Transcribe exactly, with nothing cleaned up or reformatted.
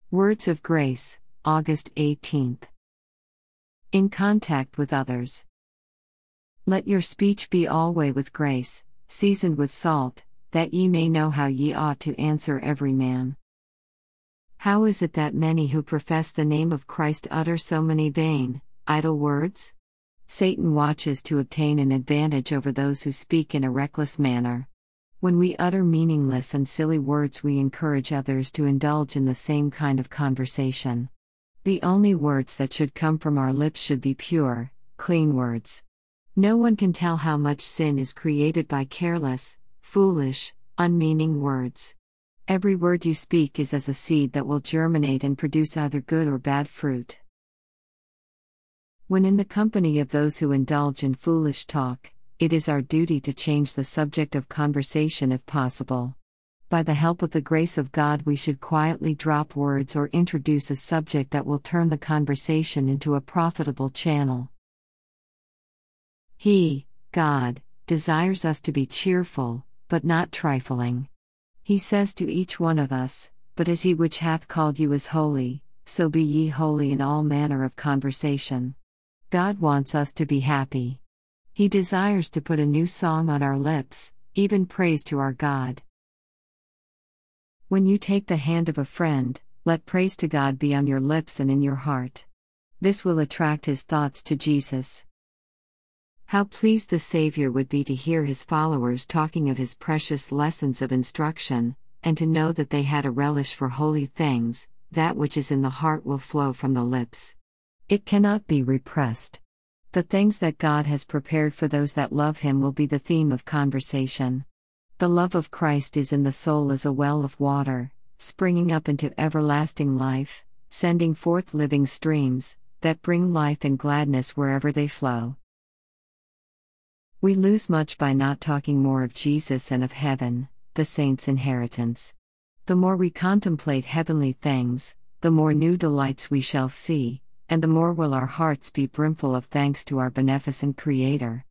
Words of Grace, August eighteenth. In contact with others. Let your speech be alway with grace, seasoned with salt, that ye may know how ye ought to answer every man. How is it that many who profess the name of Christ utter so many vain, idle words? Satan watches to obtain an advantage over those who speak in a reckless manner. When we utter meaningless and silly words, we encourage others to indulge in the same kind of conversation. The only words that should come from our lips should be pure, clean words. No one can tell how much sin is created by careless, foolish, unmeaning words. Every word you speak is as a seed that will germinate and produce either good or bad fruit. When in the company of those who indulge in foolish talk, it is our duty to change the subject of conversation if possible. By the help of the grace of God, we should quietly drop words or introduce a subject that will turn the conversation into a profitable channel. He, God, desires us to be cheerful, but not trifling. He says to each one of us, "But as he which hath called you is holy, so be ye holy in all manner of conversation." God wants us to be happy. He desires to put a new song on our lips, even praise to our God. When you take the hand of a friend, let praise to God be on your lips and in your heart. This will attract his thoughts to Jesus. How pleased the Savior would be to hear his followers talking of his precious lessons of instruction, and to know that they had a relish for holy things. That which is in the heart will flow from the lips. It cannot be repressed. The things that God has prepared for those that love him will be the theme of conversation. The love of Christ is in the soul as a well of water, springing up into everlasting life, sending forth living streams, that bring life and gladness wherever they flow. We lose much by not talking more of Jesus and of heaven, the saints' inheritance. The more we contemplate heavenly things, the more new delights we shall see, and the more will our hearts be brimful of thanks to our beneficent Creator.